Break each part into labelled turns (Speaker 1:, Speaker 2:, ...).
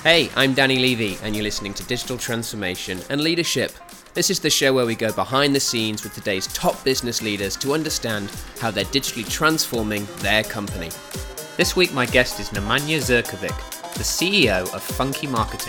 Speaker 1: Hey, I'm Danny Levy, and you're listening to Digital Transformation and Leadership. This is the show where we go behind the scenes with today's top business leaders to understand how they're digitally transforming their company. This week, my guest is Nemanja Zrkovic, the CEO of Funky Marketing.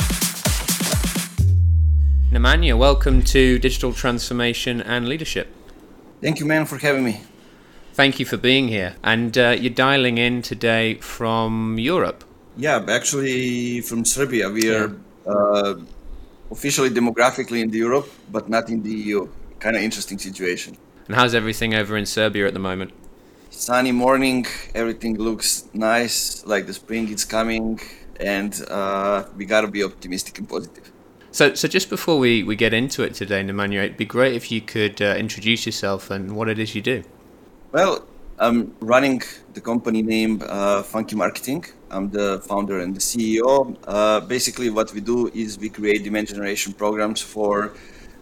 Speaker 1: Nemanja, welcome to Digital Transformation and Leadership.
Speaker 2: Thank you, man, for having me.
Speaker 1: Thank you for being here. And you're dialing in today from Europe.
Speaker 2: Yeah, actually from Serbia. We are officially demographically in Europe, but not in the EU. Kind of interesting situation.
Speaker 1: And how's everything over in Serbia at the moment?
Speaker 2: Sunny morning, everything looks nice, like the spring is coming, and we gotta be optimistic and positive.
Speaker 1: So just before we get into it today, Nemanja, it'd be great if you could introduce yourself and what it is you do.
Speaker 2: Well, I'm running the company named Funky Marketing. I'm the founder and the CEO. Basically, what we do is we create demand generation programs for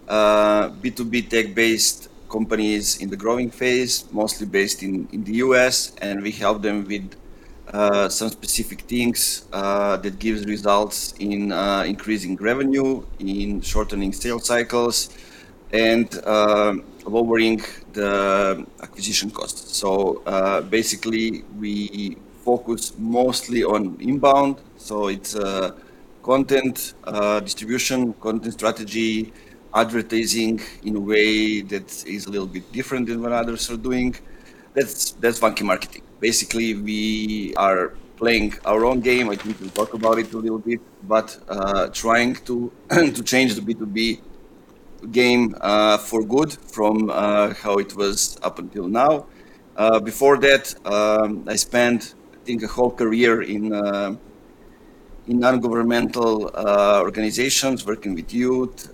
Speaker 2: B2B tech-based companies in the growing phase, mostly based in the US, and we help them with some specific things that gives results in increasing revenue, in shortening sales cycles, and lowering the acquisition costs. So basically, we focus mostly on inbound. So it's content distribution, content strategy, advertising in a way that is a little bit different than what others are doing. That's Funky Marketing. Basically, we are playing our own game. I think we'll talk about it a little bit, but trying to to change the B2B game for good from how it was up until now. Before that, I spent, I think, a whole career in non-governmental organizations, working with youth,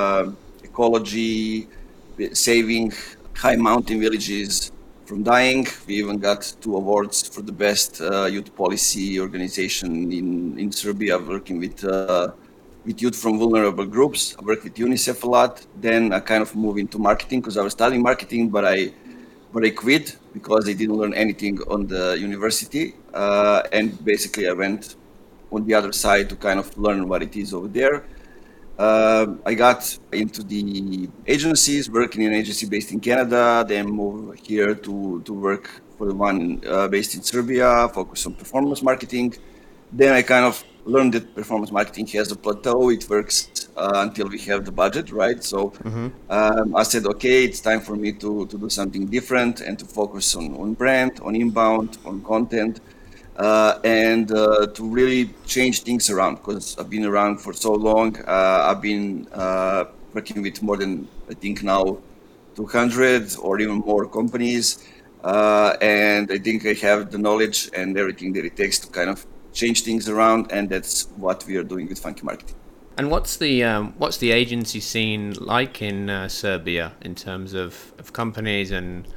Speaker 2: ecology, saving high mountain villages from dying. We even got 2 awards for the best youth policy organization in Serbia, working with youth from vulnerable groups. I worked with UNICEF a lot. Then I kind of moved into marketing because I was studying marketing, but I quit because I didn't learn anything on the university. And basically I went on the other side to kind of learn what it is over there. I got into the agencies, working in an agency based in Canada, then moved here to work for the one based in Serbia, focus on performance marketing. Then I kind of learned that performance marketing has a plateau. It works until we have the budget, right? So I said, okay, it's time for me to do something different and to focus on brand, on inbound, on content, and to really change things around, because I've been around for so long. I've been working with more than, I think now, 200 or even more companies. And I think I have the knowledge and everything that it takes to kind of change things around, and that's what we are doing with Funky Marketing.
Speaker 1: And what's the agency scene like in Serbia in terms of companies and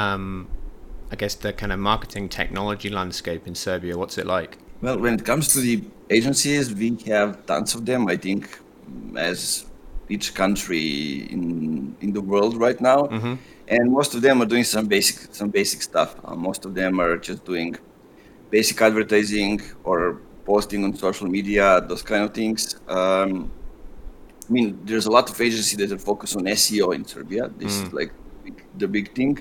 Speaker 1: I guess the kind of marketing technology landscape in Serbia? What's it like?
Speaker 2: Well, when it comes to the agencies, we have tons of them, I think, as each country in the world right now. And most of them are doing some basic stuff. Most of them are just doing basic advertising or posting on social media, those kind of things. I mean, there's a lot of agencies that are focused on SEO in Serbia. This is like the big thing.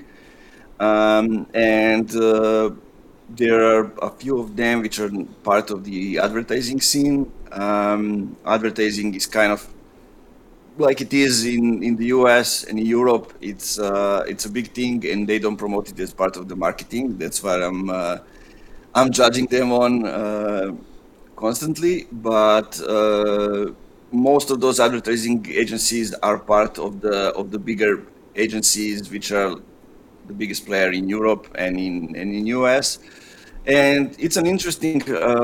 Speaker 2: And there are a few of them which are part of the advertising scene. Advertising is kind of like it is in the US and in Europe. It's a big thing, and they don't promote it as part of the marketing. That's what I'm judging them on constantly, but most of those advertising agencies are part of the bigger agencies, which are the biggest player in Europe and in US. And it's an interesting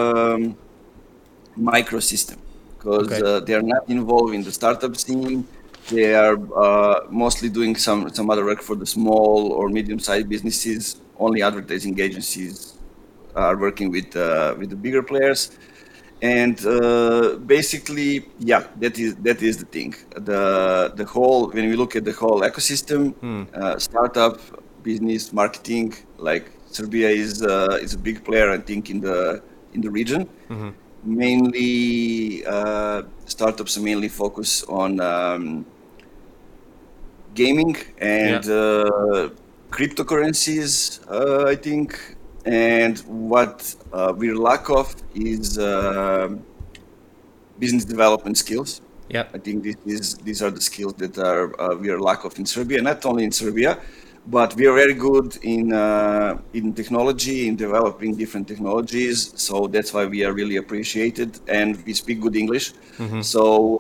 Speaker 2: microsystem because they are not involved in the startup scene. They are mostly doing some other work for the small or medium-sized businesses. Only advertising agencies are working with the bigger players, and basically, yeah, that is the thing. The whole, when we look at the whole ecosystem, startup, business, marketing, like Serbia is a big player, I think, in the region. mainly startups mainly focus on gaming and cryptocurrencies, I think. And what we're lack of is business development skills.
Speaker 1: Yeah.
Speaker 2: I think these are the skills that are we are lack of in Serbia. Not only in Serbia, but we are very good in technology, in developing different technologies. So that's why we are really appreciated, and we speak good English. So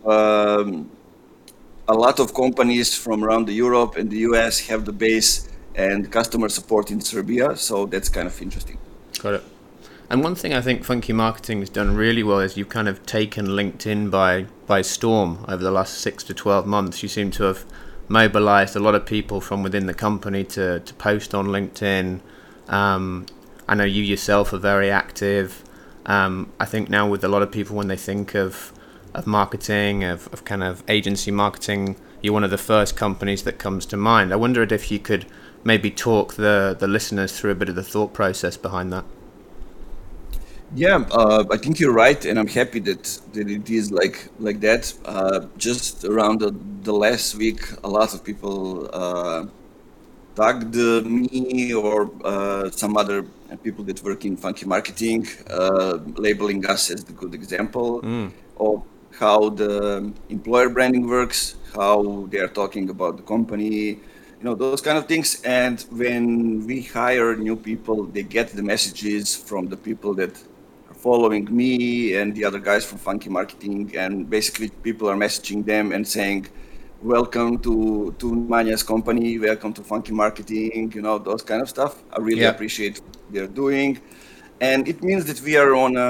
Speaker 2: a lot of companies from around the Europe and the US have the base and customer support in Serbia. So that's kind of interesting.
Speaker 1: Got it. And one thing I think Funky Marketing has done really well is you've kind of taken LinkedIn by storm over the last 6 to 12 months. You seem to have mobilized a lot of people from within the company to post on LinkedIn. I know you yourself are very active. I think now with a lot of people, when they think of marketing, of kind of agency marketing, you're one of the first companies that comes to mind. I wondered if you could maybe talk the listeners through a bit of the thought process behind that.
Speaker 2: Yeah, I think you're right, and I'm happy that it is like that. Just around the last week, a lot of people tagged me or some other people that work in Funky Marketing, labeling us as the good example of how the employer branding works, how they are talking about the company, those kind of things. And when we hire new people, they get the messages from the people that are following me and the other guys from Funky Marketing, and basically people are messaging them and saying, welcome to Manya's company, welcome to Funky Marketing, those kind of stuff. I really appreciate what they're doing. And it means that we are on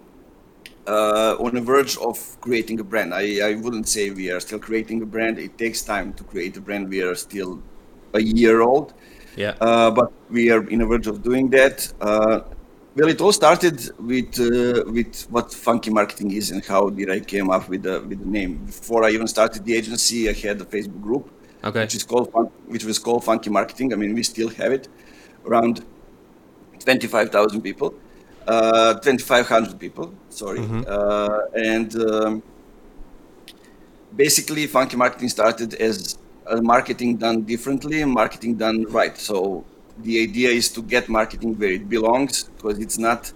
Speaker 2: the verge of creating a brand. I wouldn't say we are still creating a brand. It takes time to create a brand. We are still a year old.
Speaker 1: Yeah.
Speaker 2: But we are in the verge of doing that. Well, it all started with what Funky Marketing is and how did I came up with the name. Before I even started the agency, I had a Facebook group, which was called Funky Marketing. I mean, we still have it, around 25,000 people, 2,500 people. Sorry, and basically, Funky Marketing started as marketing done differently, marketing done right. So the idea is to get marketing where it belongs, because it's not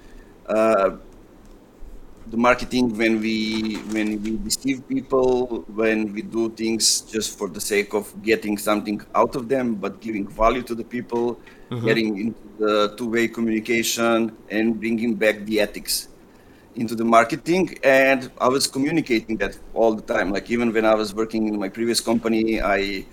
Speaker 2: the marketing when we deceive people, when we do things just for the sake of getting something out of them, but giving value to the people, getting into the two-way communication and bringing back the ethics into the marketing. And I was communicating that all the time. Like even when I was working in my previous company, I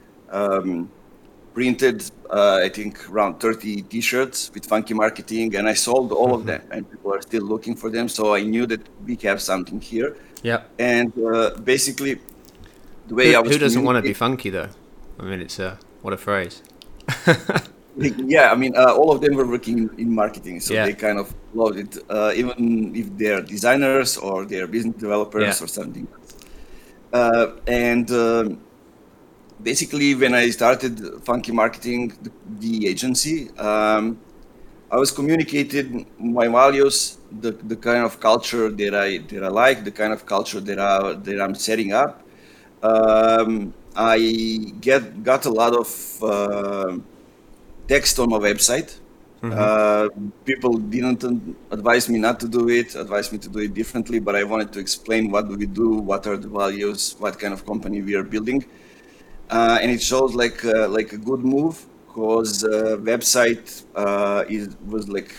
Speaker 2: printed, I think, around 30 T-shirts with Funky Marketing, and I sold all of them, and people are still looking for them. So I knew that we have something here.
Speaker 1: Yeah.
Speaker 2: And basically, the way I was.
Speaker 1: Who doesn't want to be funky, though? I mean, it's what a phrase.
Speaker 2: Yeah, I mean, all of them were working in marketing, so they kind of loved it, even if they're designers or they're business developers or something. And basically, when I started Funky Marketing, the agency, I was communicating my values, the kind of culture that I like, the kind of culture that I'm setting up. I got a lot of text on my website. People didn't advise me not to do it, advised me to do it differently, but I wanted to explain what do we do, what are the values, what kind of company we are building. And it shows like a good move, because website was like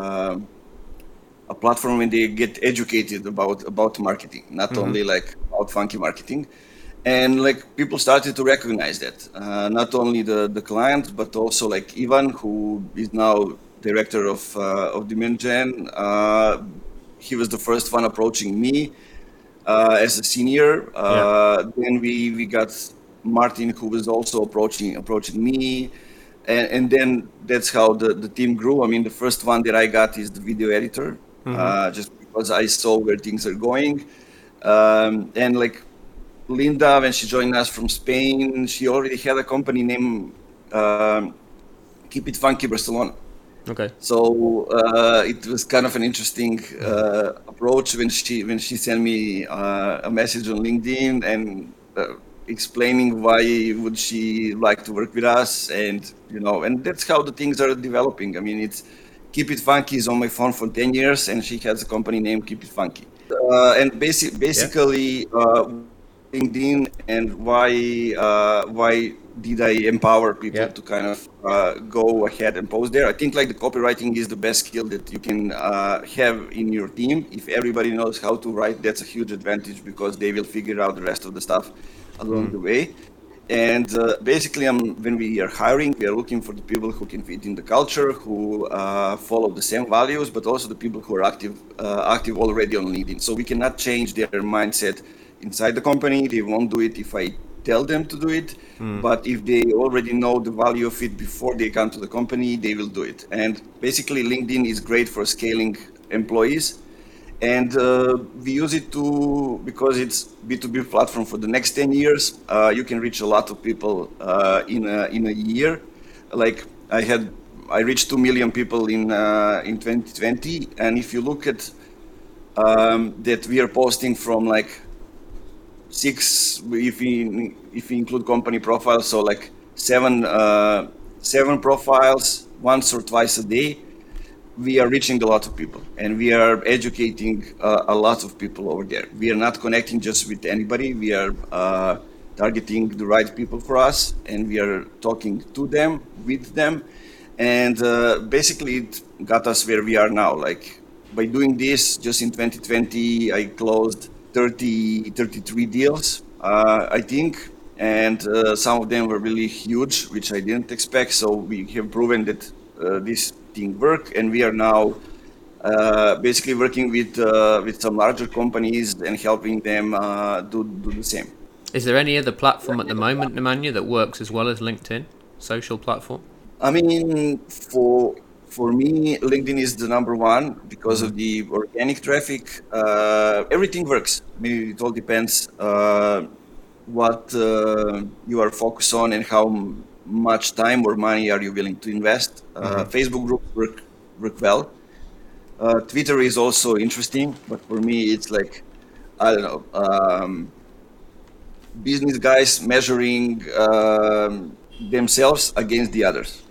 Speaker 2: a platform where they get educated about marketing, not only like about Funky Marketing. And like people started to recognize that, not only the client, but also like Ivan, who is now director of Demand Gen. He was the first one approaching me as a senior. Then we got Martin, who was also approaching me, and then that's how the team grew. I mean, the first one that I got is the video editor, just because I saw where things are going, and like Linda, when she joined us from Spain, she already had a company named Keep It Funky Barcelona.
Speaker 1: Okay.
Speaker 2: So it was kind of an interesting approach when she sent me a message on LinkedIn and explaining why would she like to work with us, and and that's how the things are developing. I mean, it's Keep It Funky is on my phone for 10 years, and she has a company named Keep It Funky. And basically, LinkedIn, and why did I empower people to kind of go ahead and post there? I think like the copywriting is the best skill that you can have in your team. If everybody knows how to write, that's a huge advantage, because they will figure out the rest of the stuff along the way. And basically, when we are hiring, we are looking for the people who can fit in the culture, who follow the same values, but also the people who are active already on LinkedIn. So we cannot change their mindset inside the company. They won't do it if I tell them to do it. But if they already know the value of it before they come to the company, they will do it. And basically, LinkedIn is great for scaling employees. And we use it because it's B2B platform for the next 10 years. You can reach a lot of people in a year. Like I reached 2 million people in 2020. And if you look at that, we are posting from like 6, if we include company profiles, so like 7 profiles once or twice a day. We are reaching a lot of people, and we are educating a lot of people over there. We are not connecting just with anybody. We are targeting the right people for us, and we are talking to them, with them, and basically it got us where we are now. Like by doing this, just in 2020, I closed 33 deals, I think, and some of them were really huge, which I didn't expect. So we have proven that this thing work, and we are now basically working with some larger companies and helping them do the same.
Speaker 1: Is there any other platform at the moment, Nemanja, that works as well as LinkedIn, social platform?
Speaker 2: I mean, for me, LinkedIn is the number one because of the organic traffic. Everything works. I mean, it all depends what you are focused on and how much time or money are you willing to invest. Facebook groups work well. Twitter is also interesting, but for me it's like, I don't know, business guys measuring themselves against the others.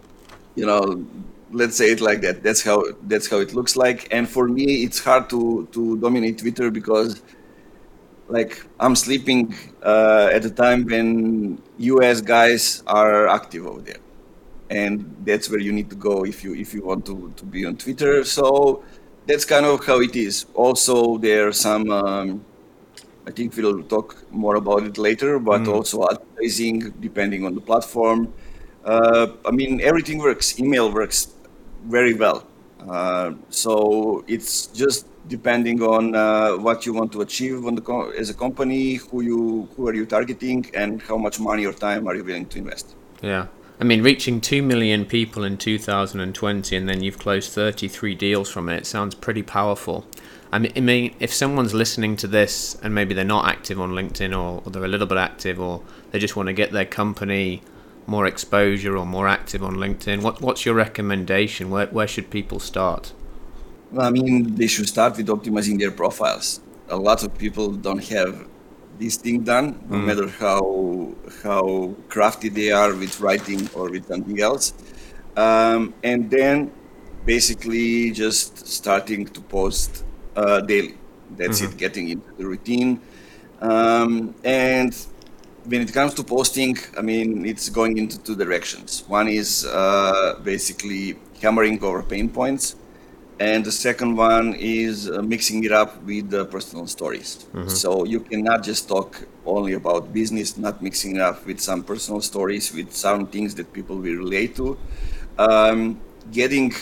Speaker 2: Let's say it like that. That's how it looks like. And for me, it's hard to dominate Twitter, because like I'm sleeping at a time when US guys are active over there, and that's where you need to go if you want to be on Twitter. So that's kind of how it is. Also, there are some I think we'll talk more about it later, but also advertising depending on the platform. I mean, everything works. Email works very well. So it's just depending on what you want to achieve as a company, who are you targeting, and how much money or time are you willing to invest.
Speaker 1: Yeah. I mean, reaching 2 million people in 2020, and then you've closed 33 deals from it sounds pretty powerful. I mean, if someone's listening to this and maybe they're not active on LinkedIn, or they're a little bit active, or they just want to get their company more exposure or more active on LinkedIn, what's your recommendation? Where should people start?
Speaker 2: I mean, they should start with optimizing their profiles. A lot of people don't have this thing done, no matter how crafty they are with writing or with something else. And then basically just starting to post daily. That's it, getting into the routine. And when it comes to posting, I mean, it's going into 2 directions. One is basically hammering over pain points. And the second one is mixing it up with personal stories. So you cannot just talk only about business, not mixing it up with some personal stories, with some things that people will relate to. Getting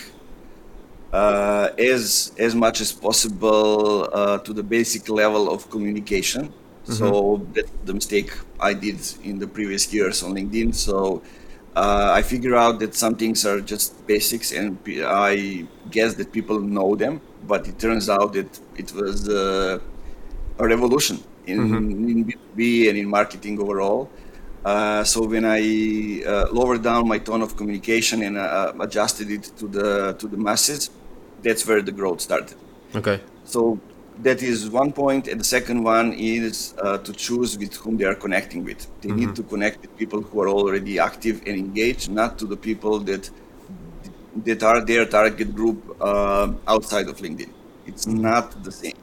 Speaker 2: as much as possible to the basic level of communication. So that's the mistake I did in the previous years on LinkedIn. So I figured out that some things are just basics, and I guess that people know them, but it turns out that it was a revolution in B2B and in marketing overall. So when I lowered down my tone of communication and adjusted it to the masses, that's where the growth started.
Speaker 1: Okay.
Speaker 2: So that is one point, and the second one is to choose with whom they are connecting with. They need to connect with people who are already active and engaged, not to the people that are their target group outside of LinkedIn. It's not the same.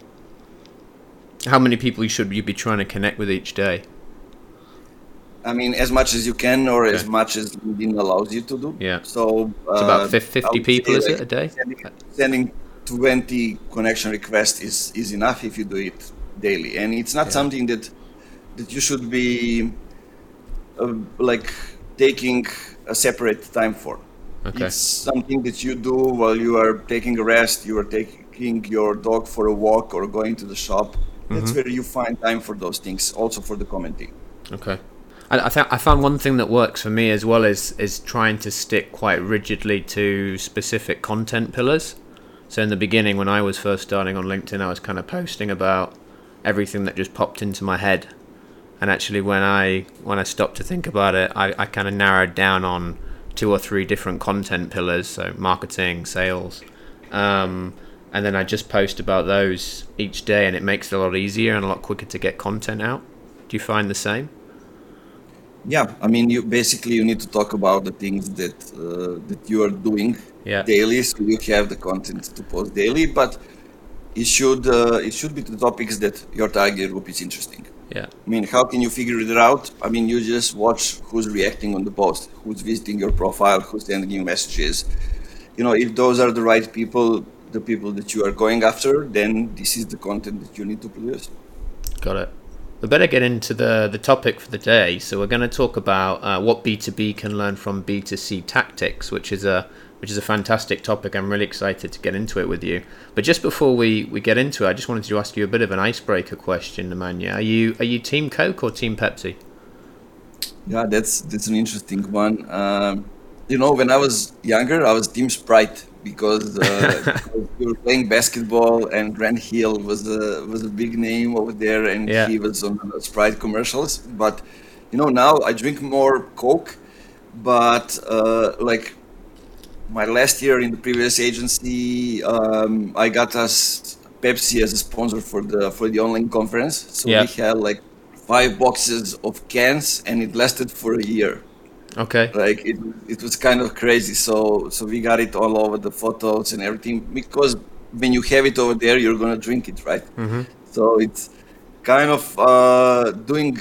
Speaker 1: How many people should you be trying to connect with each day?
Speaker 2: I mean, as much as you can, or as
Speaker 1: Okay.
Speaker 2: much as LinkedIn allows you to do.
Speaker 1: Yeah.
Speaker 2: So
Speaker 1: It's about
Speaker 2: I
Speaker 1: 50
Speaker 2: would
Speaker 1: people,
Speaker 2: say,
Speaker 1: is
Speaker 2: like,
Speaker 1: it, a day?
Speaker 2: sending 20 connection requests is enough if you do it daily, and it's not something that you should be like taking a separate time for.
Speaker 1: Okay.
Speaker 2: It's something that you do while you are taking a rest, you are taking your dog for a walk, or going to the shop. That's where you find time for those things, also for the commenting.
Speaker 1: Okay. I found one thing that works for me as well is trying to stick quite rigidly to specific content pillars. So in the beginning, when I was first starting on LinkedIn, I was kind of posting about everything that just popped into my head. And actually, when I stopped to think about it, I kind of narrowed down on 2 or 3 different content pillars, so marketing, sales, and then I just post about those each day, and it makes it a lot easier and a lot quicker to get content out. Do you find the same?
Speaker 2: Yeah, I mean, you need to talk about the things that you are doing daily, so you have the content to post daily. But it should be the topics that your target group is interesting.
Speaker 1: Yeah.
Speaker 2: I mean, how can you figure it out? I mean, you just watch who's reacting on the post, who's visiting your profile, who's sending you messages. If those are the right people, the people that you are going after, then this is the content that you need to produce.
Speaker 1: Got it. We better get into the topic for the day. So we're going to talk about what B2B can learn from B2C tactics, which is a fantastic topic. I'm really excited to get into it with you. But just before we get into it, I just wanted to ask you a bit of an icebreaker question, Nemanja. Are you Team Coke or Team Pepsi?
Speaker 2: Yeah, that's an interesting one. When I was younger, I was Team Sprite because we were playing basketball, and Grant Hill was a big name over there, and he was on the Sprite commercials. But now I drink more Coke. But like my last year in the previous agency, I got us Pepsi as a sponsor for the online conference. So we had like 5 boxes of cans, and it lasted for a year.
Speaker 1: Okay.
Speaker 2: Like it was kind of crazy. So we got it all over the photos and everything, because when you have it over there, you're gonna drink it, right? Mm-hmm. So it's kind of doing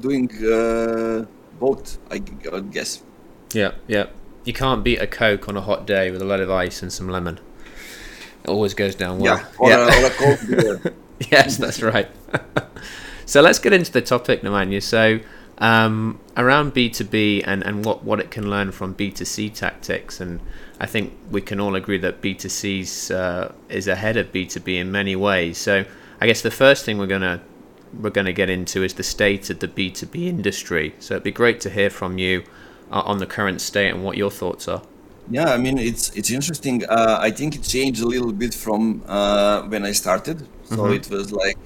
Speaker 2: both, I guess.
Speaker 1: Yeah. You can't beat a Coke on a hot day with a lot of ice and some lemon. It always goes down well.
Speaker 2: Or a Coke beer.
Speaker 1: Yes, that's right. So let's get into the topic, Nemanja. So around B2B and what it can learn from B2C tactics, and I think we can all agree that B2C is ahead of B2B in many ways. So I guess the first thing we're gonna get into is the state of the B2B industry. So it'd be great to hear from you on the current state and what your thoughts are.
Speaker 2: Yeah, I mean, it's interesting. I think it changed a little bit from when I started. So it was like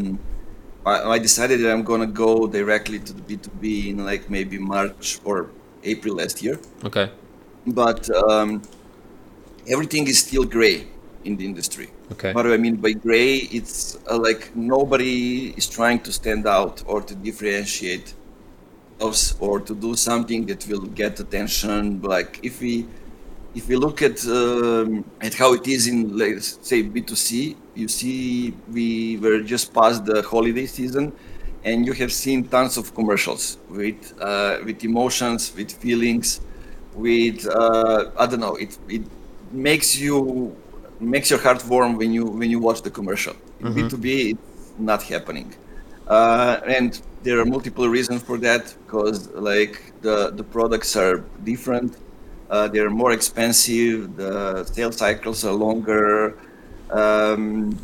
Speaker 2: I decided that I'm gonna go directly to the B2B in like maybe March or April last year.
Speaker 1: Okay.
Speaker 2: But everything is still gray in the industry.
Speaker 1: Okay.
Speaker 2: What do I mean by gray? It's like nobody is trying to stand out or to differentiate us or to do something that will get attention. Like if we look at how it is in, let's say, B2C, you see we were just past the holiday season, and you have seen tons of commercials with emotions, with feelings, with I don't know. It makes your heart warm when you watch the commercial. In B2B, it's not happening, and there are multiple reasons for that, because like the products are different. They're more expensive, the sales cycles are longer, and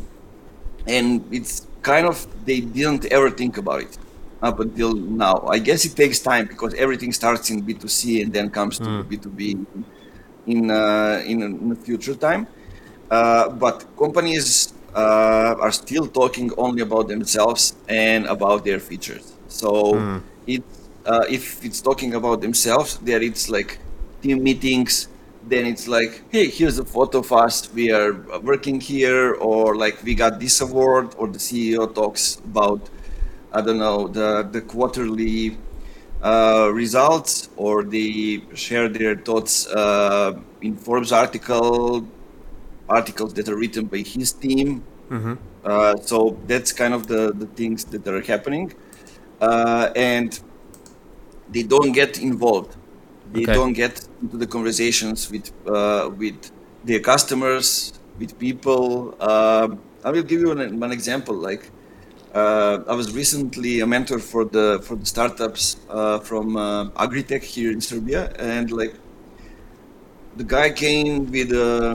Speaker 2: it's kind of, they didn't ever think about it up until now. I guess it takes time because everything starts in B2C and then comes to B2B in a future time. But companies are still talking only about themselves and about their features. So if it's talking about themselves, there it's like team meetings, then it's like, hey, here's a photo of us. We are working here, or like we got this award, or the CEO talks about, I don't know, the quarterly results, or they share their thoughts in Forbes articles that are written by his team. So that's kind of the things that are happening, and they don't get involved. They don't get into the conversations with their customers, with people. I will give you an example. Like I was recently a mentor for the startups from Agritech here in Serbia, and like the guy came with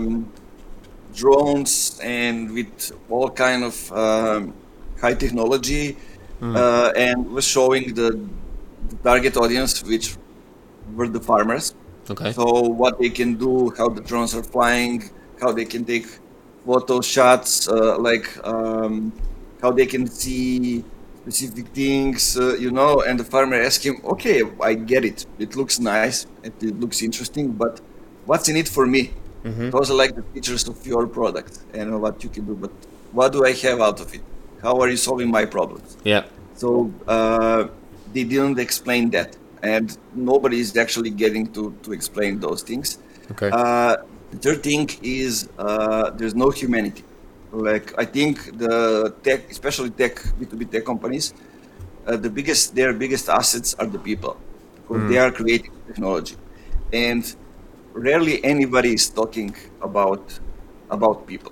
Speaker 2: drones and with all kind of high technology, and was showing the target audience, which were the farmers.
Speaker 1: Okay.
Speaker 2: So what they can do, how the drones are flying, how they can take photo shots, how they can see specific things, and the farmer asked him, okay, I get it. It looks nice. It looks interesting, but what's in it for me? Those are like the features of your product and what you can do, but what do I have out of it? How are you solving my problems?
Speaker 1: Yeah.
Speaker 2: So they didn't explain that, and nobody is actually getting to explain those things.
Speaker 1: Okay.
Speaker 2: The third thing is there's no humanity. Like I think the tech, especially B2B tech companies, their biggest assets are the people, because they are creating technology, and rarely anybody is talking about people.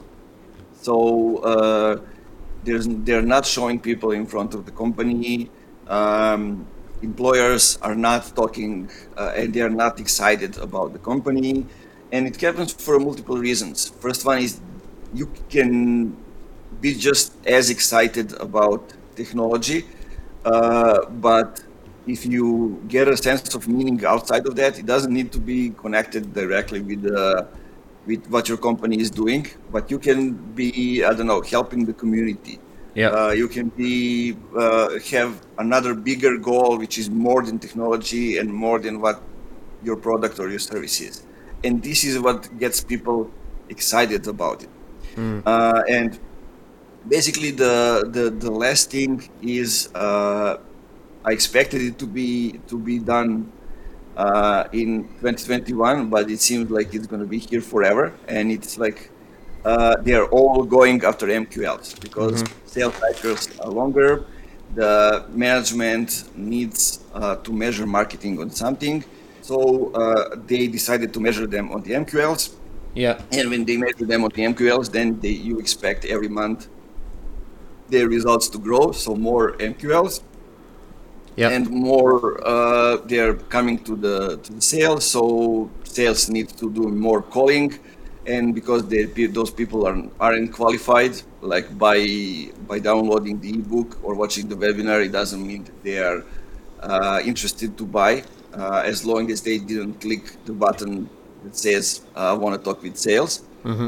Speaker 2: So they're not showing people in front of the company. Employers are not talking, and they are not excited about the company, and it happens for multiple reasons. First one is you can be just as excited about technology, but if you get a sense of meaning outside of that, it doesn't need to be connected directly with what your company is doing, but you can be, I don't know, helping the community.
Speaker 1: Yeah.
Speaker 2: You can be have another bigger goal, which is more than technology and more than what your product or your service is. And this is what gets people excited about it. And basically, the last thing is I expected it to be done in 2021, but it seems like it's going to be here forever. And it's like they are all going after MQLs because sales cycles are longer. The management needs to measure marketing on something, so they decided to measure them on the MQLs.
Speaker 1: Yeah.
Speaker 2: And when they measure them on the MQLs, then you expect every month their results to grow, so more MQLs.
Speaker 1: Yeah.
Speaker 2: And more they're coming to the sales, so sales need to do more calling, and because those people aren't qualified, like by downloading the ebook or watching the webinar, it doesn't mean that they are interested to buy, as long as they didn't click the button that says I want to talk with sales.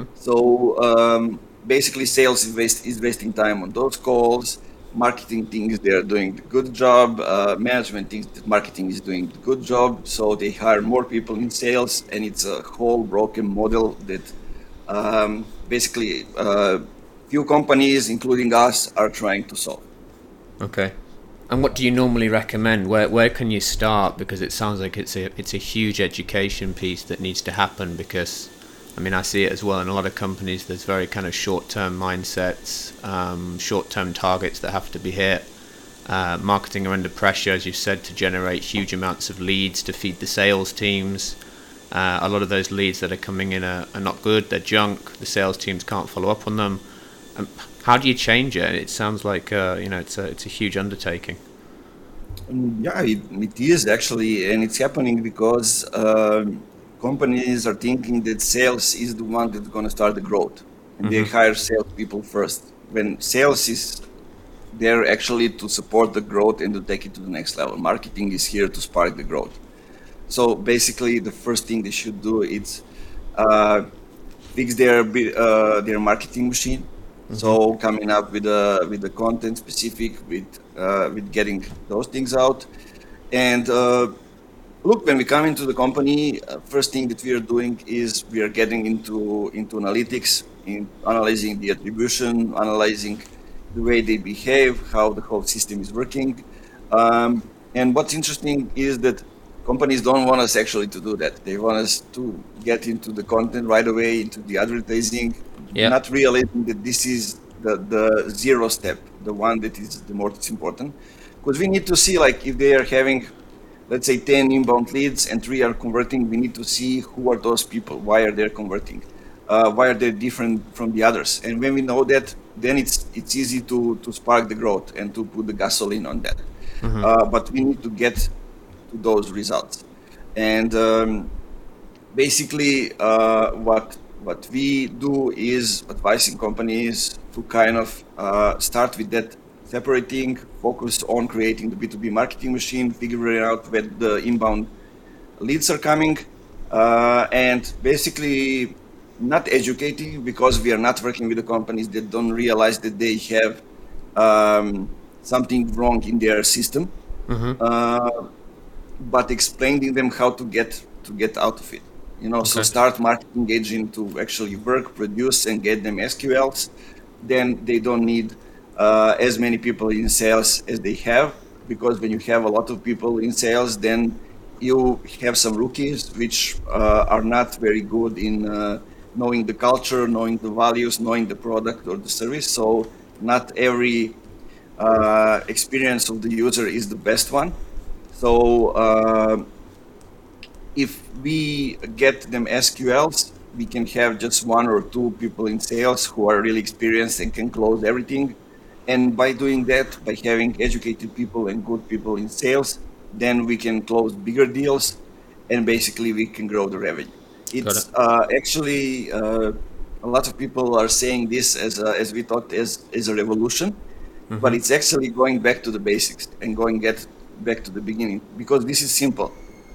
Speaker 2: So basically sales is wasting time on those calls. Marketing thinks they're doing a good job. Management thinks that marketing is doing a good job, so they hire more people in sales, and it's a whole broken model that basically few companies, including us, are trying to solve.
Speaker 1: Okay. And what do you normally recommend? Where can you start? Because it sounds like it's a huge education piece that needs to happen, because I mean, I see it as well in a lot of companies. There's very kind of short-term mindsets, short-term targets that have to be hit. Marketing are under pressure, as you said, to generate huge amounts of leads to feed the sales teams. A lot of those leads that are coming in are not good. They're junk. The sales teams can't follow up on them. How do you change it? It sounds like it's a huge undertaking.
Speaker 2: Yeah, it is actually, and it's happening because companies are thinking that sales is the one that's going to start the growth, and they hire salespeople first. When sales is there actually to support the growth and to take it to the next level. Marketing is here to spark the growth. So basically, the first thing they should do is fix their marketing machine. So coming up with the content specific, with getting those things out, and Look, when we come into the company, first thing that we are doing is we are getting into analytics, in analyzing the attribution, analyzing the way they behave, how the whole system is working. And what's interesting is that companies don't want us actually to do that. They want us to get into the content right away, into the advertising,
Speaker 1: Yeah.
Speaker 2: not realizing that this is the zero step, the one that is the most important. Because we need to see, like, if they are having, let's say, 10 inbound leads and 3 are converting, we need to see who are those people, why are they converting, why are they different from the others. And when we know that, then it's easy to spark the growth and to put the gasoline on that. But we need to get to those results. And basically, what we do is advising companies to kind of start with that separating, focus on creating the B2B marketing machine, figuring out where the inbound leads are coming, and basically not educating, because we are not working with the companies that don't realize that they have something wrong in their system, but explaining them how to get out of it. So start marketing agent to actually work, produce, and get them SQLs. Then they don't need as many people in sales as they have, because when you have a lot of people in sales, then you have some rookies which are not very good in knowing the culture, knowing the values, knowing the product or the service. So not every experience of the user is the best one. So if we get them SQLs, we can have just 1 or 2 people in sales who are really experienced and can close everything. And by doing that, by having educated people and good people in sales, then we can close bigger deals, and basically we can grow the revenue. It's actually a lot of people are saying this as we thought as a revolution, but it's actually going back to the basics and back to the beginning, because this is simple.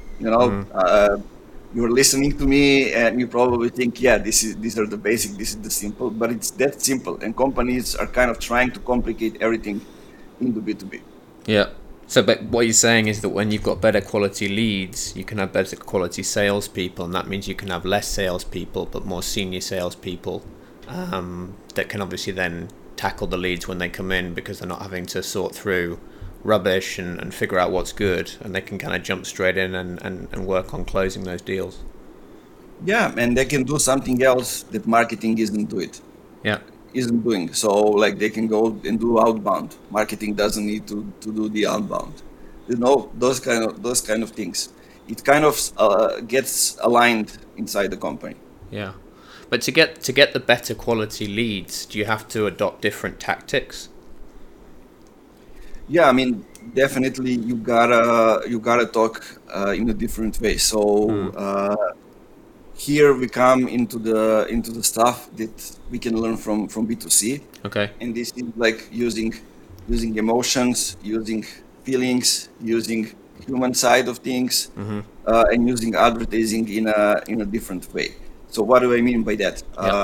Speaker 2: You're listening to me and you probably think, yeah, these are the basic, this is the simple, but it's that simple. And companies are kind of trying to complicate everything into B2B.
Speaker 1: Yeah. So, but what you're saying is that when you've got better quality leads, you can have better quality salespeople, and that means you can have less salespeople, but more senior salespeople that can obviously then tackle the leads when they come in, because they're not having to sort through rubbish and figure out what's good, and they can kind of jump straight in and work on closing those deals.
Speaker 2: Yeah, and they can do something else that marketing isn't doing. So like they can go and do outbound. Marketing doesn't need to do the outbound. Those kind of things. It kind of gets aligned inside the company.
Speaker 1: Yeah. But to get the better quality leads, do you have to adopt different tactics?
Speaker 2: Yeah, I mean, definitely you gotta talk in a different way. So here we come into the stuff that we can learn from B2C.
Speaker 1: Okay.
Speaker 2: And this is like using emotions, using feelings, using human side of things, and using advertising in a different way. So what do I mean by that?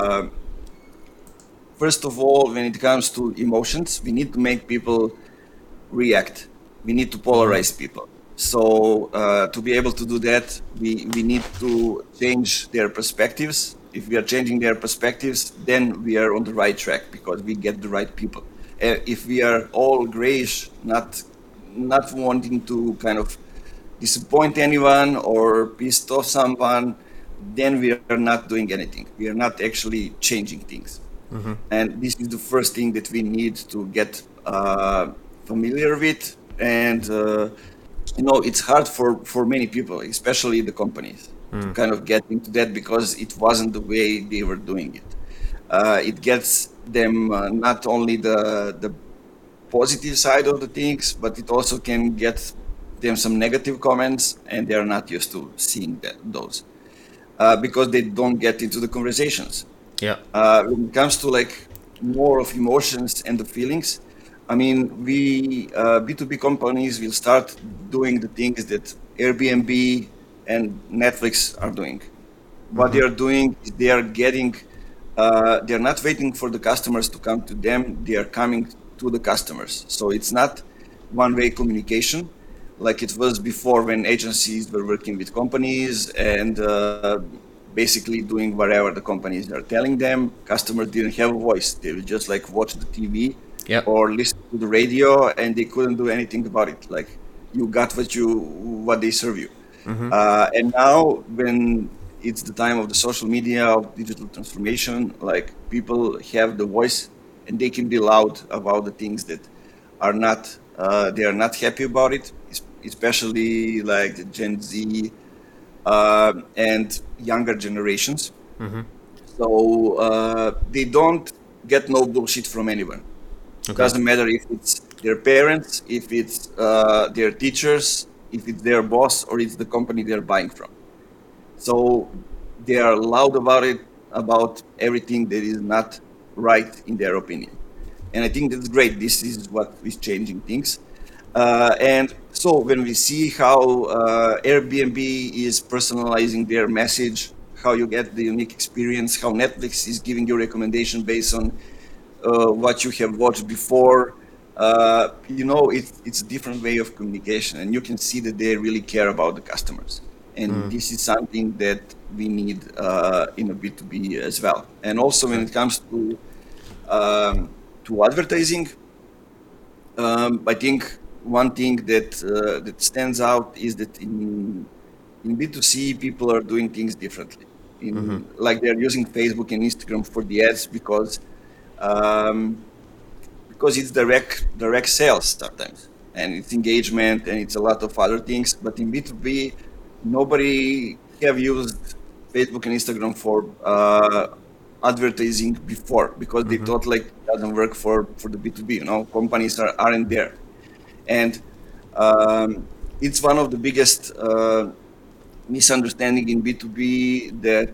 Speaker 2: First of all, when it comes to emotions, we need to make people react. We need to polarize people. So to be able to do that, we need to change their perspectives. If we are changing their perspectives, then we are on the right track, because we get the right people. If we are all grayish, not wanting to kind of disappoint anyone or piss off someone, then we are not doing anything. We are not actually changing things. And this is the first thing that we need to get familiar with. And it's hard for many people, especially the companies, to kind of get into that, because it wasn't the way they were doing it. It gets them not only the positive side of the things, but it also can get them some negative comments, and they're not used to seeing those because they don't get into the conversations.
Speaker 1: Yeah.
Speaker 2: When it comes to like more of emotions and the feelings, I mean, we B2B companies will start doing the things that Airbnb and Netflix are doing. What they are doing is they are getting, they are not waiting for the customers to come to them. They are coming to the customers. So it's not one-way communication, like it was before when agencies were working with companies and basically doing whatever the companies are telling them. Customers didn't have a voice. They would just like watch the TV
Speaker 1: Yep.
Speaker 2: or listen to the radio, and they couldn't do anything about it. Like you got what they serve you. And now when it's the time of the social media, of digital transformation, like people have the voice and they can be loud about the things that are not, they are not happy about it, especially like the Gen Z and younger generations. So they don't get no bullshit from anyone.
Speaker 1: Okay.
Speaker 2: Doesn't matter if it's their parents, if it's their teachers, if it's their boss, or it's the company they're buying from. So they are loud about it, about everything that is not right in their opinion. And I think that's great. This is what is changing things. And so when we see how Airbnb is personalizing their message, how you get the unique experience, how Netflix is giving you recommendation based on what you have watched before, it's a different way of communication, and you can see that they really care about the customers. And this is something that we need in a B2B as well. And also when it comes to advertising, I think one thing that stands out is that in B2C, people are doing things differently. Like they're using Facebook and Instagram for the ads because it's direct sales sometimes, and it's engagement, and it's a lot of other things. But in B2B, nobody have used Facebook and Instagram for advertising before because they thought like it doesn't work for the B2B. Companies aren't there, and it's one of the biggest misunderstanding in B2B that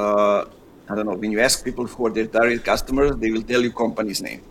Speaker 2: I don't know, when you ask people who are their target customers, they will tell you company's name.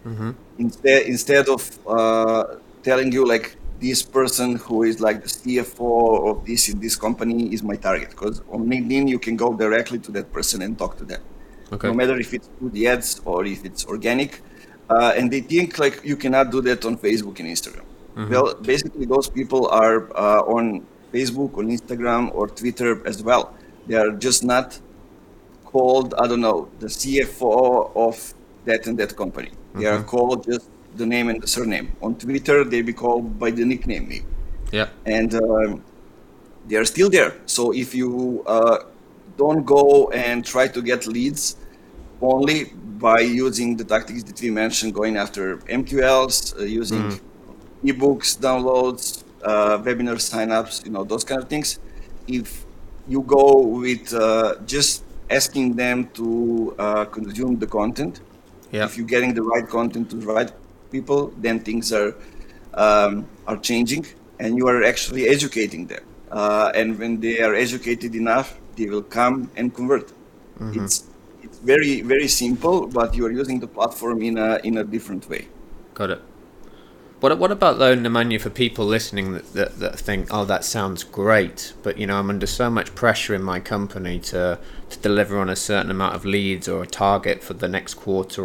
Speaker 2: Instead of telling you like this person who is like the CFO of this in this company is my target, because on LinkedIn you can go directly to that person and talk to them.
Speaker 1: Okay.
Speaker 2: No matter if it's through the ads or if it's organic, and they think like you cannot do that on Facebook and Instagram. Well, basically those people are on Facebook, on Instagram, or Twitter as well. They are just not called, I don't know, the CFO of that and that company. They are called just the name and the surname. On Twitter, they be called by the nickname maybe.
Speaker 1: Yeah.
Speaker 2: And they are still there. So if you don't go and try to get leads only by using the tactics that we mentioned, going after MQLs, using ebooks, downloads, webinar signups, those kind of things. If you go with just asking them to consume the content, if you're getting the right content to the right people, then things are changing, and you are actually educating them. And when they are educated enough, they will come and convert. It's very, very simple, but you are using the platform in a different way.
Speaker 1: Got it. What about though, Nemanja, for people listening that think, oh, that sounds great, but I'm under so much pressure in my company to deliver on a certain amount of leads or a target for the next quarter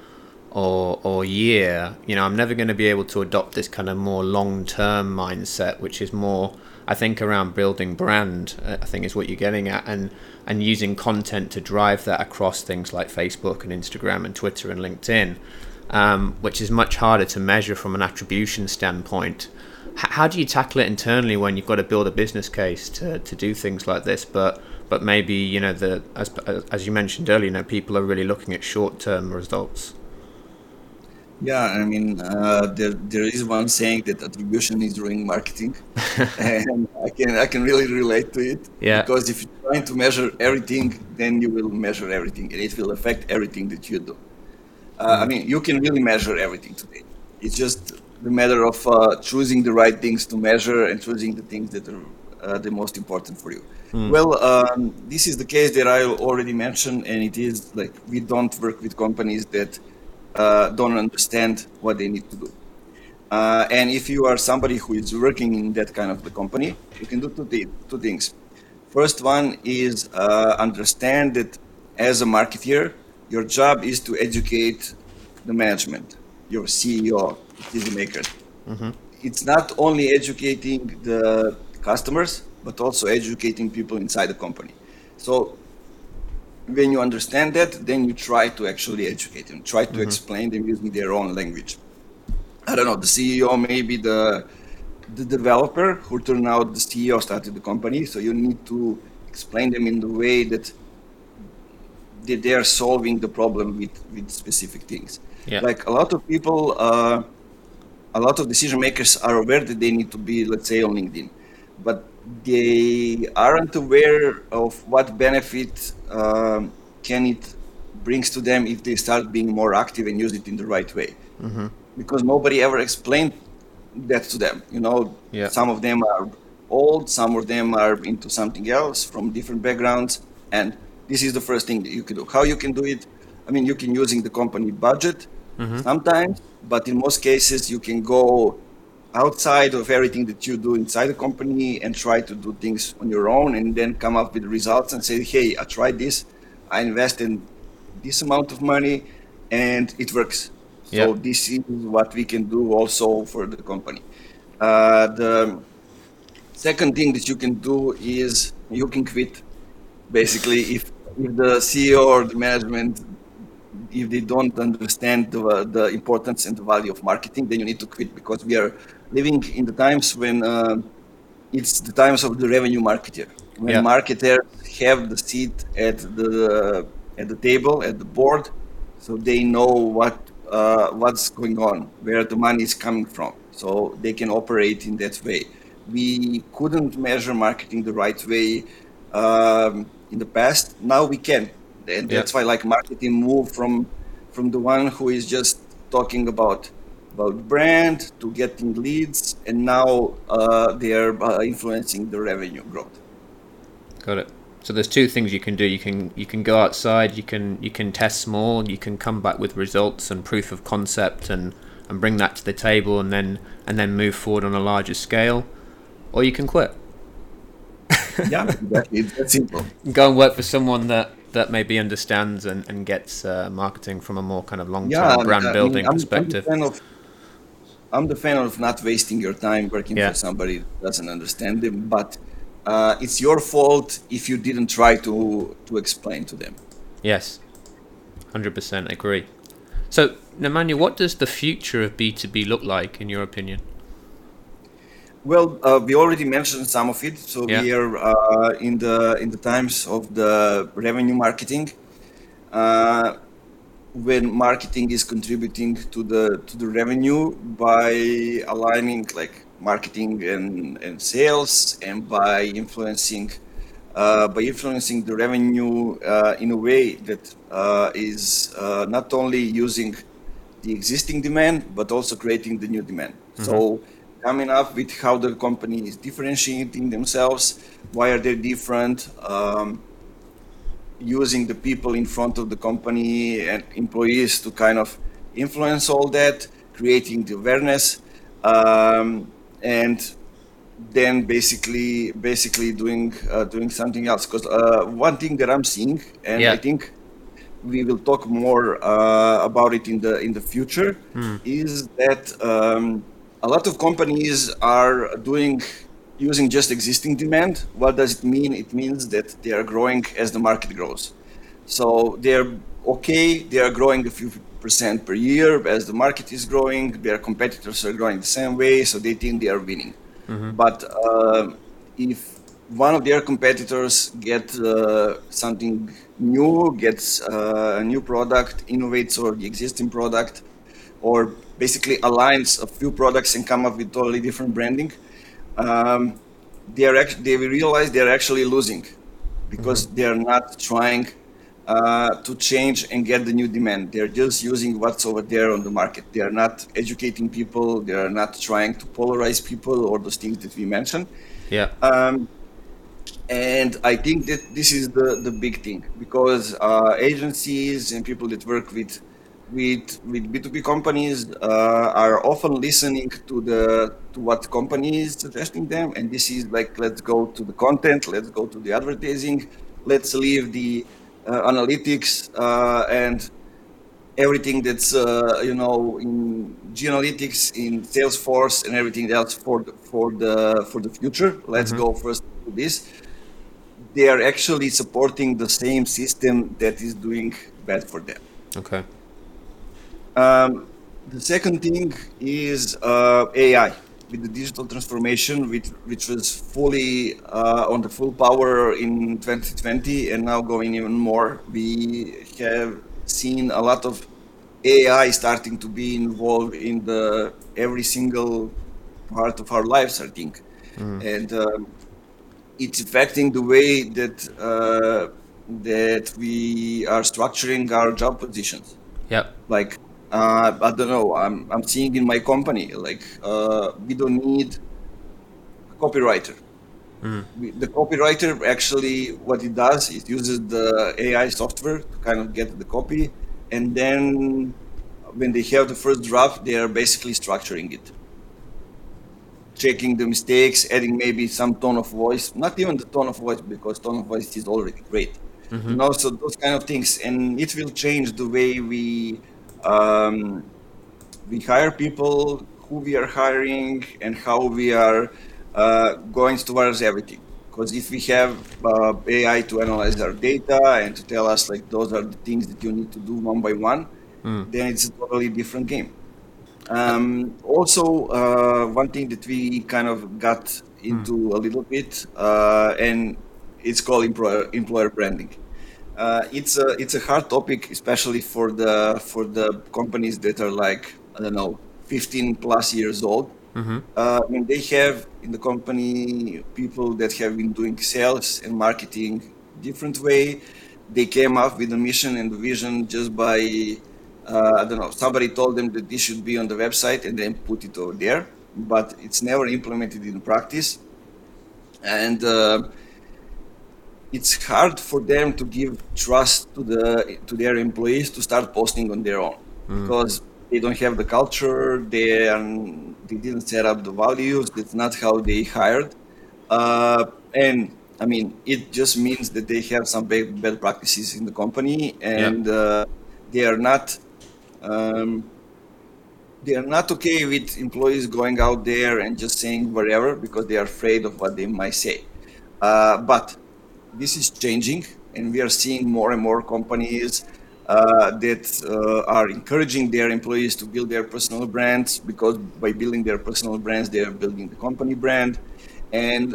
Speaker 1: or year. I'm never going to be able to adopt this kind of more long-term mindset, which is more, I think, around building brand, I think is what you're getting at, and using content to drive that across things like Facebook and Instagram and Twitter and LinkedIn. Which is much harder to measure from an attribution standpoint. How do you tackle it internally when you've got to build a business case to do things like this? But maybe as you mentioned earlier, people are really looking at short-term results.
Speaker 2: Yeah, I mean, there is one saying that attribution is doing marketing, and I can really relate to it.
Speaker 1: Yeah.
Speaker 2: Because if you're trying to measure everything, then you will measure everything, and it will affect everything that you do. I mean, you can really measure everything today. It's just the matter of choosing the right things to measure and choosing the things that are the most important for you. Well, this is the case that I already mentioned, and it is like we don't work with companies that don't understand what they need to do. And if you are somebody who is working in that kind of the company, you can do two things. First one is understand that as a marketeer, your job is to educate the management, your CEO, decision makers. it's not only educating the customers, but also educating people inside the company. So when you understand that, then you try to actually educate them, try to explain them using their own language. I don't know, the CEO, maybe the developer who turned out the CEO started the company. So you need to explain them in the way that they are solving the problem with specific things.
Speaker 1: Yeah.
Speaker 2: Like a lot of people, a lot of decision makers are aware that they need to be, let's say, on LinkedIn, but they aren't aware of what benefit can it brings to them if they start being more active and use it in the right way. Because nobody ever explained that to them. Some of them are old, some of them are into something else from different backgrounds, and this is the first thing that you can do. How you can do it? I mean, you can using the company budget sometimes, but in most cases you can go outside of everything that you do inside the company and try to do things on your own, and then come up with results and say, hey, I tried this, I invested this amount of money and it works. So this is what we can do also for the company. The second thing that you can do is you can quit. Basically, if the CEO or the management, if they don't understand the importance and the value of marketing, then you need to quit, because we are living in the times when it's the times of the revenue marketer. When marketers have the seat at the table, at the board, so they know what's going on, where the money is coming from, so they can operate in that way. We couldn't measure marketing the right way in the past. Now we can, and that's why marketing moved from the one who is just talking about brand to getting leads, and now they are influencing the revenue growth.
Speaker 1: Got it. So there's two things you can do. You can go outside, you can test small, you can come back with results and proof of concept and bring that to the table, and then move forward on a larger scale, or you can quit.
Speaker 2: Yeah, exactly. It's that simple.
Speaker 1: Go and work for someone that maybe understands and gets marketing from a more kind of long-term brand building perspective.
Speaker 2: I'm the fan of not wasting your time working for somebody that doesn't understand them, but it's your fault if you didn't try to explain to them.
Speaker 1: Yes, 100% agree. So, Nemanja, what does the future of B2B look like, in your opinion?
Speaker 2: Well, we already mentioned some of it. So we are in the times of the revenue marketing, when marketing is contributing to the revenue by aligning marketing and sales, and by influencing the revenue in a way that is not only using the existing demand but also creating the new demand. So coming up with how the company is differentiating themselves, why are they different, using the people in front of the company and employees to kind of influence all that, creating the awareness, and then basically doing something else. Because one thing that I'm seeing, and I think we will talk more about it in the future, is that a lot of companies are using just existing demand. What does it mean? It means that they are growing as the market grows. So they're okay, they are growing a few percent per year as the market is growing. Their competitors are growing the same way, so they think they are winning. But if one of their competitors gets something new, gets a new product, innovates over the existing product, or basically aligns a few products and come up with totally different branding, they will realize they're actually losing, because they're not trying to change and get the new demand. They're just using what's over there on the market. They are not educating people. They are not trying to polarize people or those things that we mentioned. And I think that this is the big thing, because agencies and people that work with B2B companies are often listening to what company is suggesting them, and this is let's go to the content, let's go to the advertising, let's leave the analytics, everything that's in G-Analytics, in Salesforce, and everything else for the future. Let's go first to this. They are actually supporting the same system that is doing bad for them.
Speaker 1: Okay.
Speaker 2: The second thing is AI. With the digital transformation, which was fully on the full power in 2020, and now going even more, we have seen a lot of AI starting to be involved in every single part of our lives, I think, and it's affecting the way that we are structuring our job positions.
Speaker 1: Yep.
Speaker 2: Like, I don't know. I'm seeing in my company, like, we don't need a copywriter. The copywriter actually, what it does, it uses the AI software to kind of get the copy, and then when they have the first draft, they are basically structuring it, checking the mistakes, adding maybe some tone of voice, not even the tone of voice, because tone of voice is already great. So those kind of things, and it will change the way we hire people, who we are hiring, and how we are going towards everything. Because if we have AI to analyze our data and to tell us like those are the things that you need to do one by one, then it's a totally different game. Also, one thing that we kind of got into a little bit, and it's called employer branding. It's a hard topic, especially for the companies that are like, I don't know, 15 plus years old. I mean, they have in the company people that have been doing sales and marketing different way. They came up with a mission and the vision just by I don't know, somebody told them that this should be on the website and then put it over there, but it's never implemented in practice, and it's hard for them to give trust to their employees to start posting on their own because they don't have the culture. They didn't set up the values. That's not how they hired, and I mean it just means that they have some bad practices in the company, and they are not okay with employees going out there and just saying whatever because they are afraid of what they might say. But this is changing, and we are seeing more and more companies that are encouraging their employees to build their personal brands, because by building their personal brands, they are building the company brand. And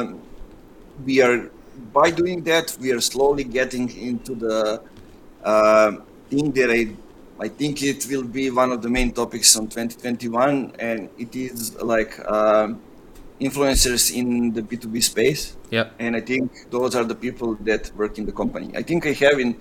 Speaker 2: by doing that, we are slowly getting into the thing that I think it will be one of the main topics on 2021, and it is like influencers in the B2B space.
Speaker 1: Yep.
Speaker 2: And I think those are the people that work in the company. I think I had in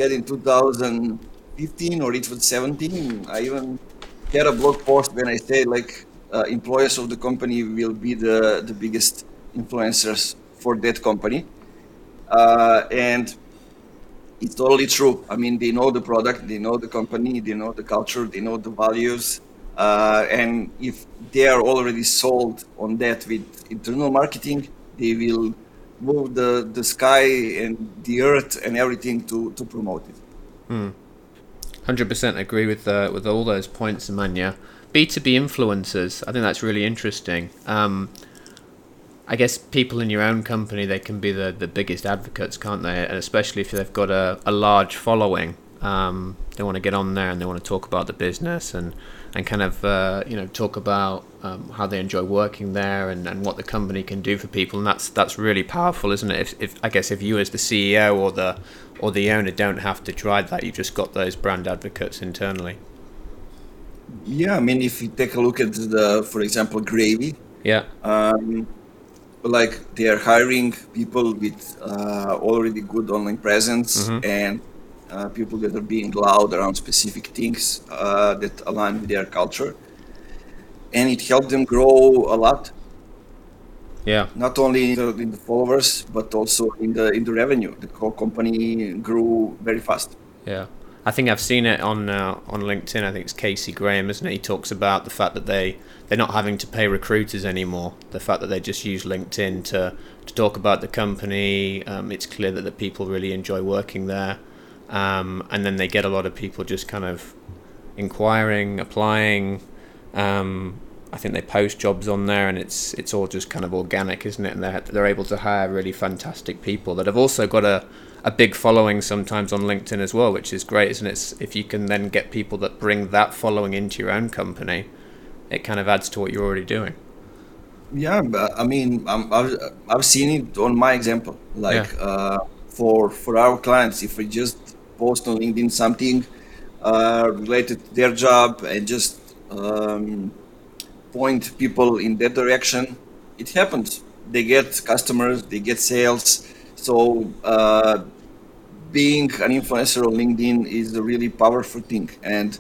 Speaker 2: 2015 or it was 17, I even had a blog post when I say like employees of the company will be the biggest influencers for that company. And it's totally true. I mean, they know the product, they know the company, they know the culture, they know the values. And if they are already sold on that with internal marketing, they will move the sky and the earth and everything to promote it.
Speaker 1: 100% agree with all those points, Emania. B2B influencers, I think that's really interesting. I guess people in your own company, they can be the biggest advocates, can't they? And especially if they've got a large following, they want to get on there and they want to talk about the business and kind of talk about how they enjoy working there and what the company can do for people, and that's really powerful, isn't it? If I guess if you as the CEO or the owner don't have to drive that, you've just got those brand advocates internally.
Speaker 2: Yeah, I mean, if you take a look at for example, Gravy.
Speaker 1: Yeah.
Speaker 2: Like they are hiring people with already good online presence and people that are being loud around specific things that align with their culture, and it helped them grow a lot.
Speaker 1: Yeah.
Speaker 2: Not only in the followers, but also in the revenue. The whole company grew very fast.
Speaker 1: Yeah. I think I've seen it on LinkedIn. I think it's Casey Graham, isn't it? He talks about the fact that they're not having to pay recruiters anymore. The fact that they just use LinkedIn to talk about the company. It's clear that the people really enjoy working there. and then they get a lot of people just kind of inquiring, applying. I think they post jobs on there, and it's all just kind of organic, isn't it? And they're able to hire really fantastic people that have also got a big following sometimes on LinkedIn as well, which is great, isn't it? If you can then get people that bring that following into your own company, it kind of adds to what you're already doing.
Speaker 2: Yeah, but I mean, I've seen it on my example. Like for our clients, if we just post on LinkedIn something related to their job and just point people in that direction, it happens. They get customers, they get sales. So being an influencer on LinkedIn is a really powerful thing. And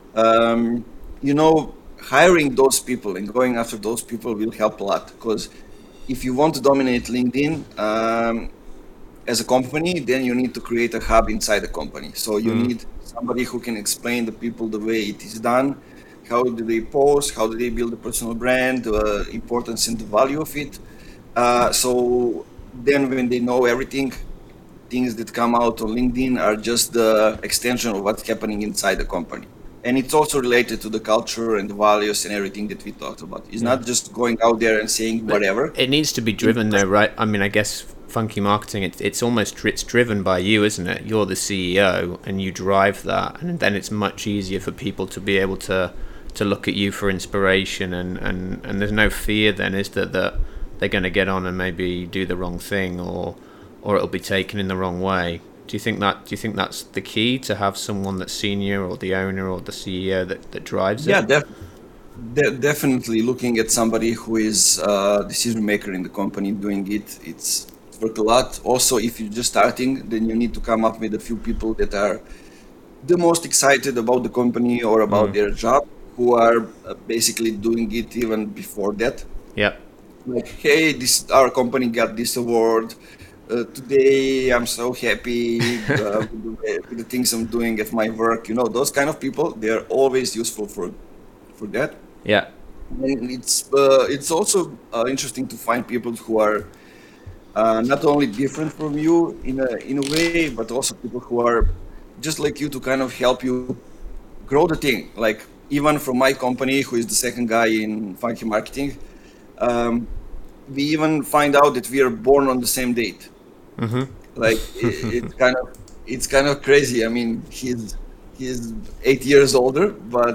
Speaker 2: hiring those people and going after those people will help a lot, because if you want to dominate LinkedIn as a company, then you need to create a hub inside the company. So you need somebody who can explain the people the way it is done, how do they post, how do they build a personal brand, the importance and the value of it. So then when they know everything, things that come out on LinkedIn are just the extension of what's happening inside the company. And it's also related to the culture and the values and everything that we talked about. It's not just going out there and saying whatever.
Speaker 1: It needs to be driven though, right? I mean, I guess Funky Marketing, it's driven by you, isn't it? You're the CEO and you drive that, and then it's much easier for people to be able to look at you for inspiration, and there's no fear then, is that they're going to get on and maybe do the wrong thing, or it'll be taken in the wrong way. Do you think that's the key, to have someone that's senior, or the owner or the CEO that drives it?
Speaker 2: Yeah, definitely looking at somebody who is a decision maker in the company doing it. It's work a lot. Also, if you're just starting, then you need to come up with a few people that are the most excited about the company or about their job, who are basically doing it even before that.
Speaker 1: Yeah.
Speaker 2: Like, hey, our company got this award. Today I'm so happy with the things I'm doing at my work. Those kind of people, they are always useful for that.
Speaker 1: Yeah.
Speaker 2: And it's also interesting to find people who are not only different from you in a way, but also people who are just like you, to kind of help you grow the thing. Like, even from my company, who is the second guy in Funky Marketing, we even find out that we are born on the same date. Like, it's kind of crazy. I mean, he's 8 years older, but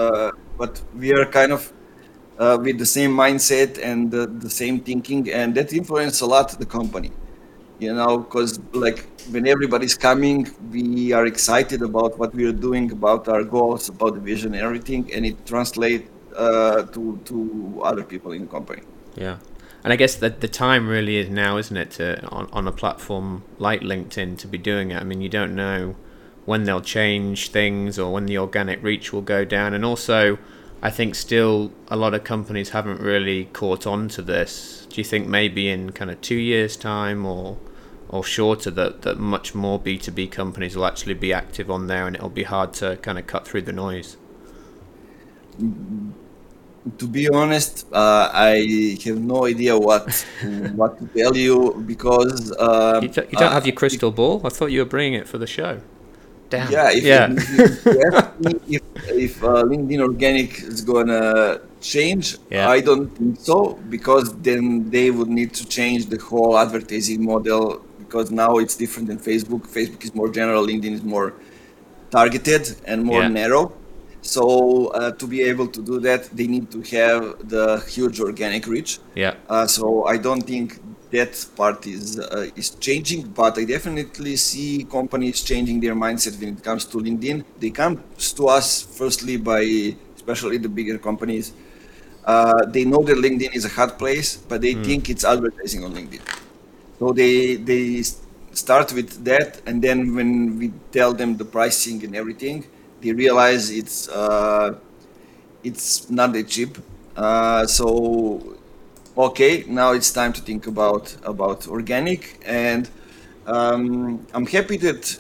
Speaker 2: we are kind of with the same mindset and the same thinking, and that influences a lot the company. Because like when everybody's coming, we are excited about what we are doing, about our goals, about the vision and everything, and it translates to other people in the company.
Speaker 1: Yeah. And I guess that the time really is now, isn't it, on a platform like LinkedIn to be doing it. I mean, you don't know when they'll change things or when the organic reach will go down. And also, I think still a lot of companies haven't really caught on to this. Do you think maybe in kind of 2 years' time or shorter that much more B2B companies will actually be active on there, and it'll be hard to kind of cut through the noise?
Speaker 2: To be honest, I have no idea what to tell you, because
Speaker 1: you don't have your crystal ball. I thought you were bringing it for the show. Damn.
Speaker 2: Yeah, if LinkedIn Organic is gonna change, I don't think so, because then they would need to change the whole advertising model, because now it's different than Facebook. Facebook is more general, LinkedIn is more targeted and more narrow. So to be able to do that, they need to have the huge organic reach. So I don't think that part is changing, but I definitely see companies changing their mindset when it comes to LinkedIn. They come to us firstly by, especially the bigger companies. They know that LinkedIn is a hot place, but they think it's advertising on LinkedIn. So they start with that, and then when we tell them the pricing and everything, they realize it's not that cheap. So okay, now it's time to think about organic, and I'm happy that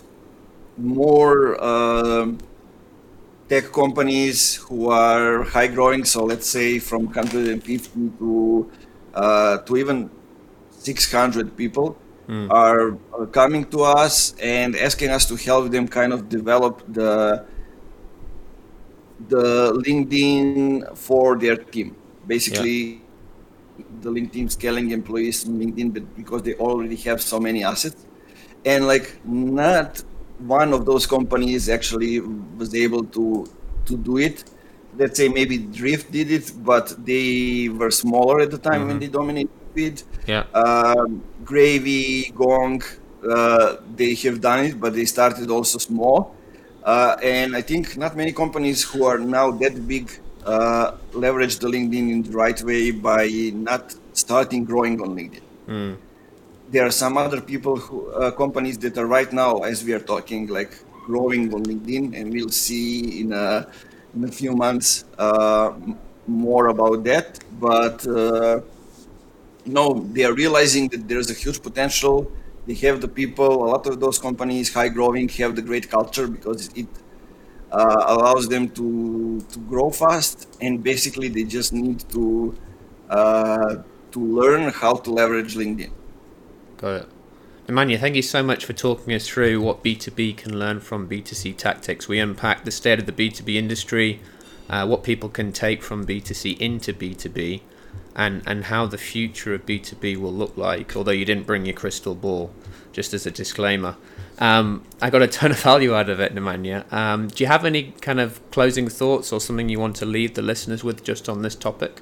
Speaker 2: more tech companies who are high growing, so let's say from 150 to even 600 people, are coming to us and asking us to help them kind of develop the LinkedIn for their team. Basically, the LinkedIn scaling employees in LinkedIn, but because they already have so many assets, and like not one of those companies actually was able to do it. Let's say maybe Drift did it, but they were smaller at the time when they dominated feed. Gravy, Gong, they have done it, but they started also small. And I think not many companies who are now that big leverage the LinkedIn in the right way by not starting growing on LinkedIn. There are some other people companies that are right now, as we are talking, like growing on LinkedIn, and we'll see in a few months more about that. But they are realizing that there's a huge potential. They have the people. A lot of those companies, high growing, have the great culture because it allows them to grow fast. And basically, they just need to learn how to leverage LinkedIn.
Speaker 1: Got it. Nemanja, thank you so much for talking us through what B2B can learn from B2C tactics. We unpacked the state of the B2B industry, what people can take from B2C into B2B, and how the future of B2B will look like, although you didn't bring your crystal ball, just as a disclaimer. I got a ton of value out of it, Nemanja. Do you have any kind of closing thoughts or something you want to leave the listeners with just on this topic?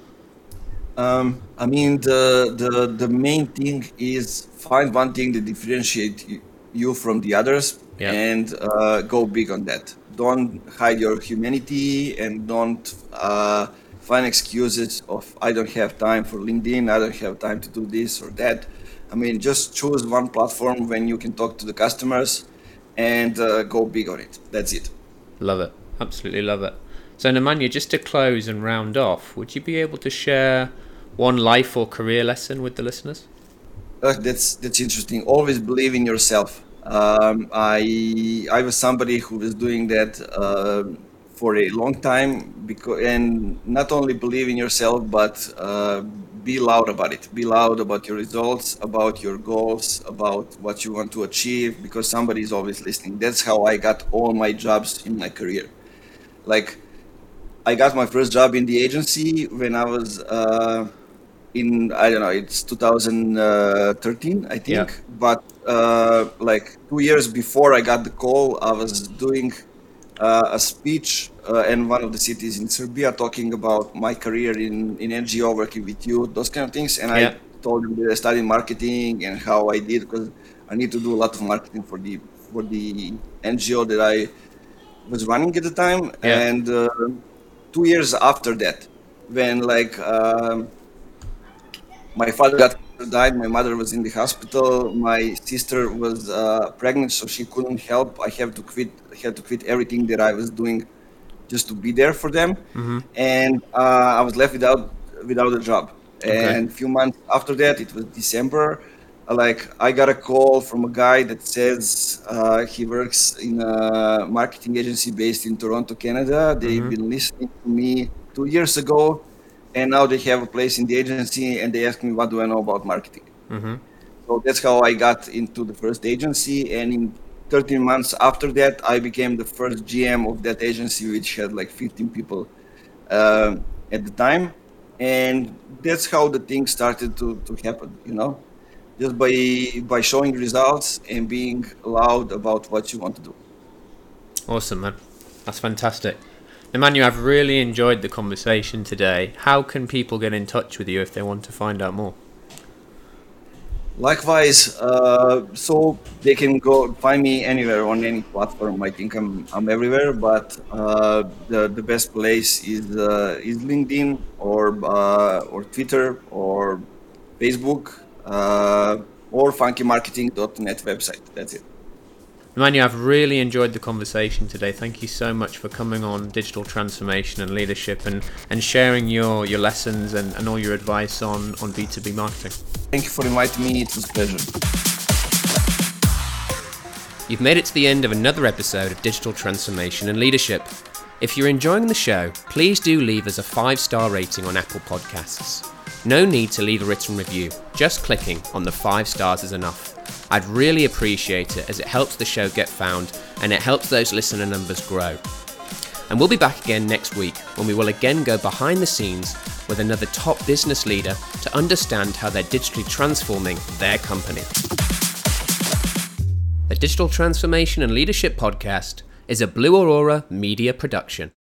Speaker 2: I mean, the main thing is find one thing that differentiates you from the others and go big on that. Don't hide your humanity and don't find excuses of I don't have time for LinkedIn, I don't have time to do this or that. I mean, just choose one platform when you can talk to the customers and go big on it. That's it.
Speaker 1: Love it. Absolutely love it. So Nemanja, just to close and round off, would you be able to share one life or career lesson with the listeners?
Speaker 2: That's interesting. Always believe in yourself. I was somebody who was doing that for a long time, and not only believe in yourself, but be loud about it. Be loud about your results, about your goals, about what you want to achieve, because somebody is always listening. That's how I got all my jobs in my career. Like, I got my first job in the agency when I was it's 2013, I think. Yeah. But like 2 years before I got the call, I was doing a speech in one of the cities in Serbia talking about my career in NGO, working with youth, those kind of things. And I told them that I studied marketing and how I did, because I need to do a lot of marketing for the NGO that I was running at the time. Yeah. And 2 years after that, when my father died, my mother was in the hospital, my sister was pregnant, so she couldn't help. I had to quit everything that I was doing just to be there for them. And I was left without a job. Okay. And a few months after that, it was December, I got a call from a guy that says he works in a marketing agency based in Toronto, Canada. They've been listening to me 2 years ago, and now they have a place in the agency, and they ask me, what do I know about marketing? So that's how I got into the first agency, and in 13 months after that, I became the first GM of that agency, which had 15 people at the time. And that's how the thing started to happen, just by showing results and being loud about what you want to do.
Speaker 1: Awesome, man. That's fantastic. Nemanja, I've really enjoyed the conversation today. How can people get in touch with you if they want to find out more?
Speaker 2: Likewise, so they can go find me anywhere on any platform. I think I'm everywhere, but the best place is LinkedIn or Twitter or Facebook or funkymarketing.net website. That's it.
Speaker 1: Nemanja, I've really enjoyed the conversation today. Thank you so much for coming on digital transformation and leadership and sharing your lessons and all your advice on B2B marketing.
Speaker 2: Thank you for inviting me. It was a pleasure.
Speaker 1: You've made it to the end of another episode of Digital Transformation and Leadership. If you're enjoying the show, please do leave us a 5-star rating on Apple Podcasts. No need to leave a written review, just clicking on the 5 stars is enough. I'd really appreciate it as it helps the show get found and it helps those listener numbers grow. And we'll be back again next week when we will again go behind the scenes with another top business leader to understand how they're digitally transforming their company. The Digital Transformation and Leadership Podcast is a Blue Aurora media production.